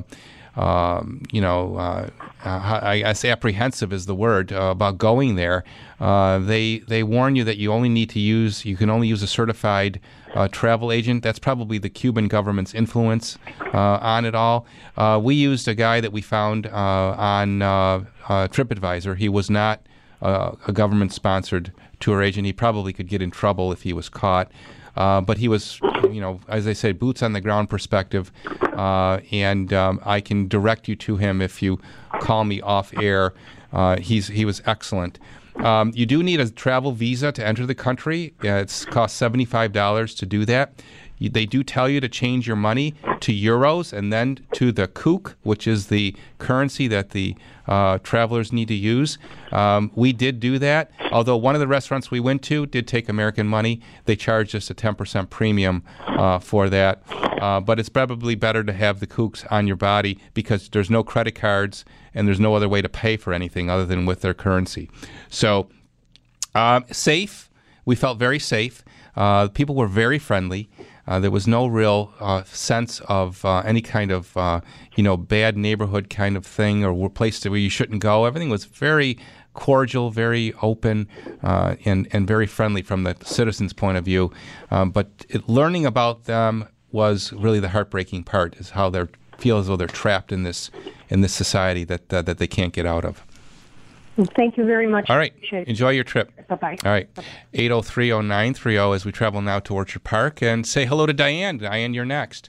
um, you know, uh, uh, I guess apprehensive is the word, uh, about going there. Uh, they they warn you that you only need to use, you can only use a certified uh, travel agent. That's probably the Cuban government's influence uh, on it all. Uh, we used a guy that we found uh, on uh, uh, TripAdvisor. He was not uh, a government-sponsored tour agent. He probably could get in trouble if he was caught. Uh, but he was, you know, as I said, boots on the ground perspective, uh, and um, I can direct you to him if you call me off air. Uh, he's he was excellent. Um, you do need a travel visa to enter the country. Uh, it's cost seventy-five dollars to do that. You, they do tell you to change your money to euros and then to the kook, which is the currency that the uh, travelers need to use. Um, we did do that, although one of the restaurants we went to did take American money. They charged us a ten percent premium uh, for that. Uh, but it's probably better to have the kooks on your body because there's no credit cards and there's no other way to pay for anything other than with their currency. So uh, safe. We felt very safe. Uh, people were very friendly. Uh, there was no real uh, sense of uh, any kind of, uh, you know, bad neighborhood kind of thing or place where you shouldn't go. Everything was very cordial, very open, uh, and, and very friendly from the citizens' point of view. Um, but it, learning about them was really the heartbreaking part, is how they feel as though they're trapped in this in this society that uh, that they can't get out of. Thank you very much. All right. Enjoy your trip. Bye-bye. All right. eight oh three oh nine three oh as we travel now to Orchard Park. And say hello to Diane. Diane, you're next.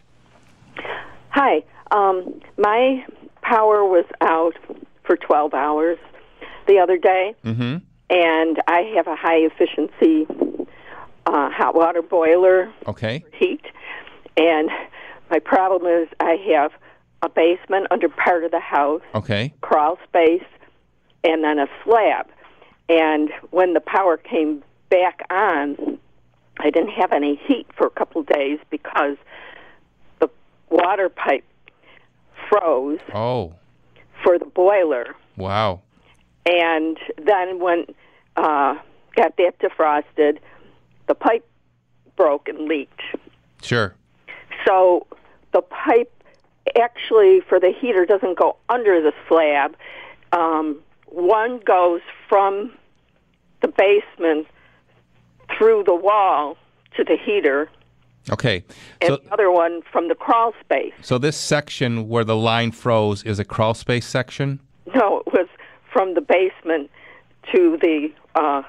Hi. Um, my power was out for twelve hours the other day, mm-hmm. and I have a high-efficiency uh, hot water boiler okay. for heat. And my problem is I have a basement under part of the house, okay. crawl space, and then a slab. And when the power came back on, I didn't have any heat for a couple of days because the water pipe froze Oh, for the boiler. wow. And then when uh, got that defrosted, the pipe broke and leaked. Sure. So the pipe actually for the heater doesn't go under the slab. Um, one goes from the basement through the wall to the heater, Okay. and So, the other one from the crawl space. so this section where the line froze is a crawl space section? No, it was from the basement to the uh,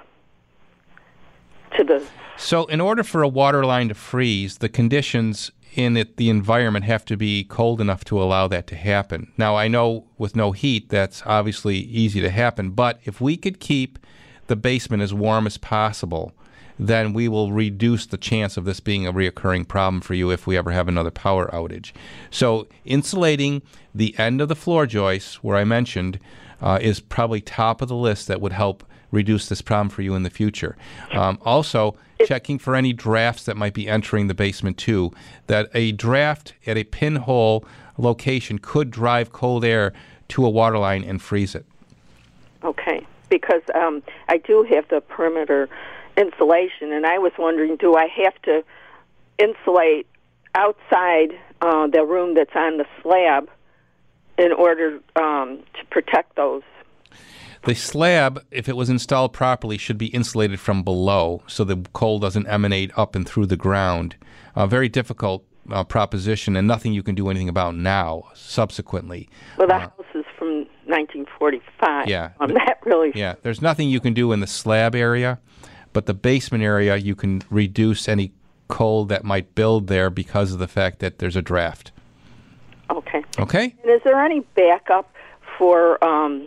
to the. So in order for a water line to freeze, the conditions in it, the environment have to be cold enough to allow that to happen. Now, I know with no heat, that's obviously easy to happen, but if we could keep the basement as warm as possible, then we will reduce the chance of this being a reoccurring problem for you if we ever have another power outage. So insulating the end of the floor joists, where I mentioned, uh, is probably top of the list that would help reduce this problem for you in the future. Um, also, checking for any drafts that might be entering the basement too, that a draft at a pinhole location could drive cold air to a water line and freeze it. Okay, because um, I do have the perimeter insulation, and I was wondering, do I have to insulate outside uh, the room that's on the slab in order um, to protect those? The slab, if it was installed properly, should be insulated from below so the cold doesn't emanate up and through the ground. A very difficult uh, proposition and nothing you can do anything about now, subsequently. Well, the Uh, house is from nineteen forty-five. Yeah. Um, that really... Yeah, there's nothing you can do in the slab area, but the basement area, you can reduce any cold that might build there because of the fact that there's a draft. Okay. Okay? And is there any backup for um,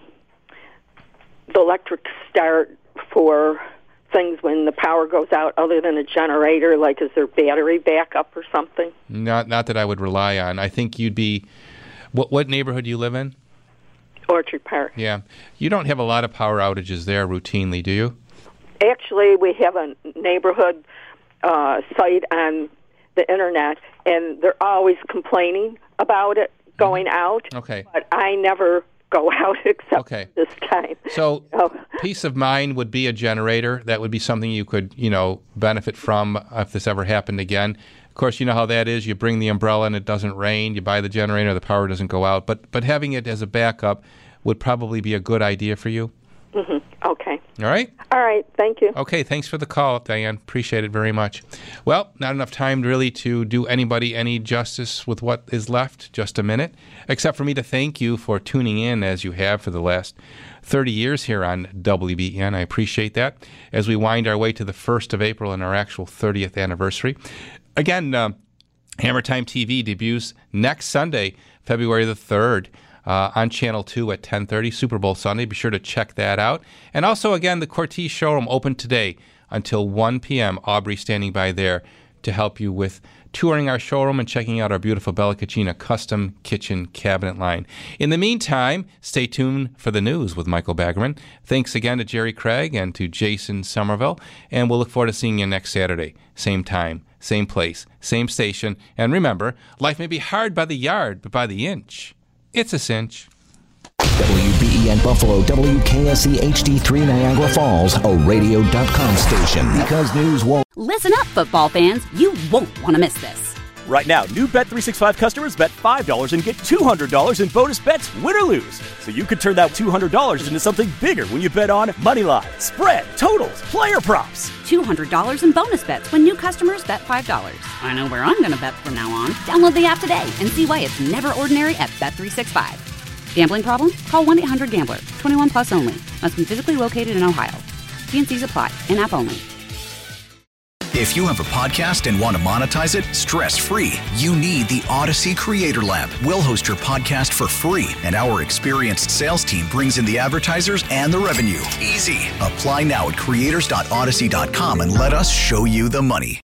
the electric start for things when the power goes out other than a generator? Like, is there battery backup or something? Not not that I would rely on. I think you'd be... What, what neighborhood do you live in? Orchard Park. Yeah. You don't have a lot of power outages there routinely, do you? Actually, we have a neighborhood uh, site on the internet, and they're always complaining about it going out. Okay. But I never go out except Okay. this time. So Oh. peace of mind would be a generator. That would be something you could, you know, benefit from if this ever happened again. Of course, you know how that is. You bring the umbrella and it doesn't rain. You buy the generator, the power doesn't go out. But but having it as a backup would probably be a good idea for you. hmm Okay. All right? All right. Thank you. Okay, thanks for the call, Diane. Appreciate it very much. Well, not enough time really to do anybody any justice with what is left, just a minute, except for me to thank you for tuning in as you have for the last thirty years here on W B E N. I appreciate that as we wind our way to the first of April and our actual thirtieth anniversary. Again, uh, Hammer Time T V debuts next Sunday, February the third. Uh, on Channel two at ten thirty, Super Bowl Sunday. Be sure to check that out. And also, again, the Cortez showroom open today until one p.m. Aubrey standing by there to help you with touring our showroom and checking out our beautiful Bella Cucina custom kitchen cabinet line. In the meantime, stay tuned for the news with Michael Baggerman. Thanks again to Jerry Craig and to Jason Somerville, and we'll look forward to seeing you next Saturday. Same time, same place, same station. And remember, life may be hard by the yard, but by the inch, it's a cinch. W B E N Buffalo, W K S E H D three Niagara Falls, a radio dot com station. Because news won't. Listen up, football fans. You won't want to miss this. Right now, new Bet three sixty-five customers bet five dollars and get two hundred dollars in bonus bets, win or lose. So you could turn that two hundred dollars into something bigger when you bet on money line, spread, totals, player props. two hundred dollars in bonus bets when new customers bet five dollars. I know where I'm going to bet from now on. Download the app today and see why it's never ordinary at Bet three sixty-five. Gambling problem? Call one eight hundred gambler. twenty-one plus only. Must be physically located in Ohio. T and C's apply. In-app only. If you have a podcast and want to monetize it stress-free, you need the Odyssey Creator Lab. We'll host your podcast for free, and our experienced sales team brings in the advertisers and the revenue. Easy. Apply now at creators dot odyssey dot com and let us show you the money.